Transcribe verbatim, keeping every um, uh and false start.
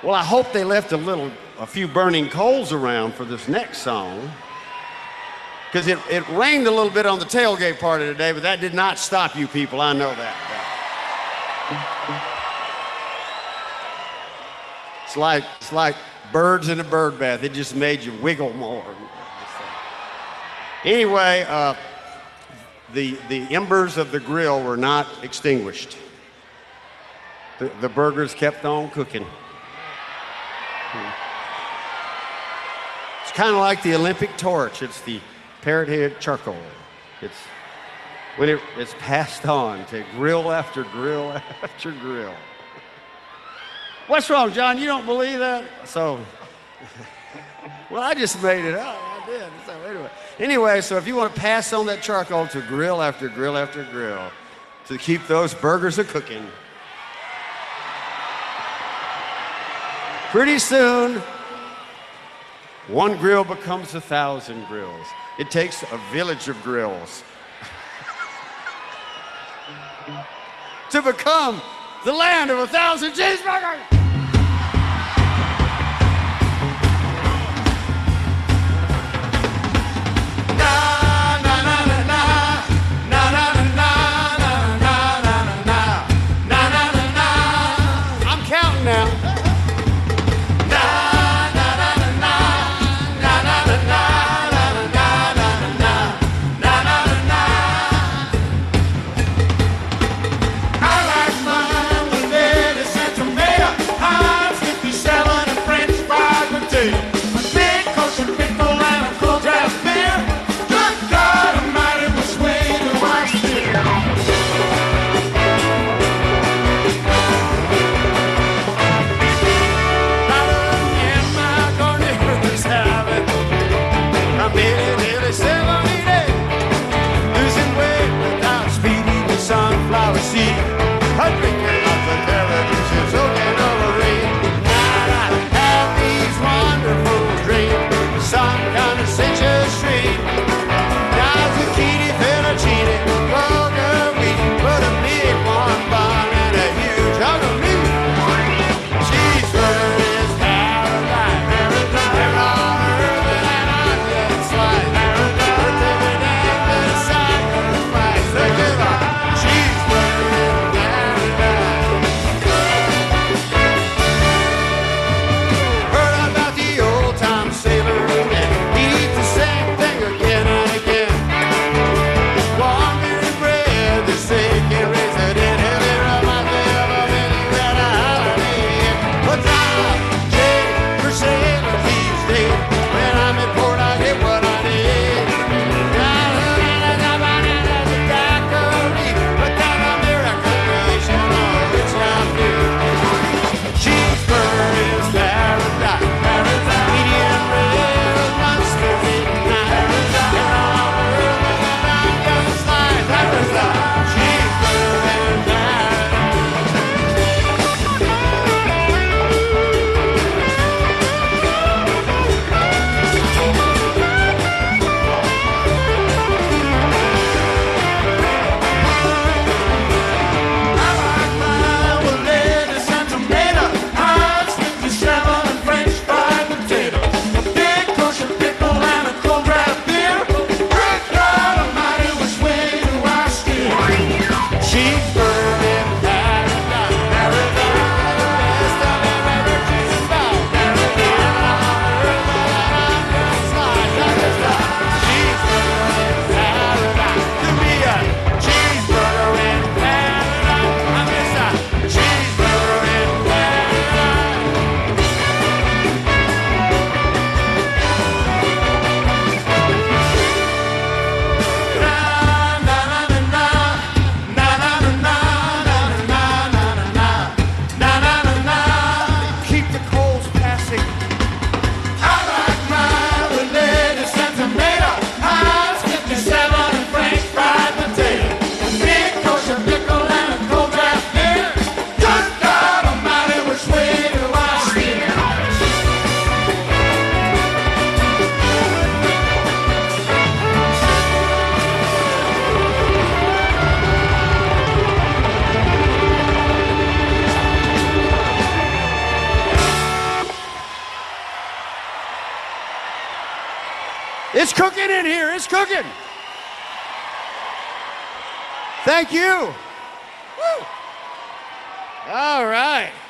Well, I hope they left a little, a few burning coals around for this next song. Because it, it rained a little bit on the tailgate party today, but that did not stop you people, I know that. It's like, it's like birds in a bird bath. It just made you wiggle more. Anyway, uh, the, the embers of the grill were not extinguished. The, the burgers kept on cooking. It's kind of like the Olympic torch. It's the parrot head charcoal. It's when it, it's passed on to grill after grill after grill. What's wrong, John? You don't believe that? So, well, I just made it up. I did. So anyway, anyway, so if you want to pass on that charcoal to grill after grill after grill to keep those burgers a cooking, pretty soon, one grill becomes a thousand grills. It takes a village of grills to become the land of a thousand cheeseburgers. I'm counting now. It's cooking in here. It's cooking. Thank you. Woo. All right.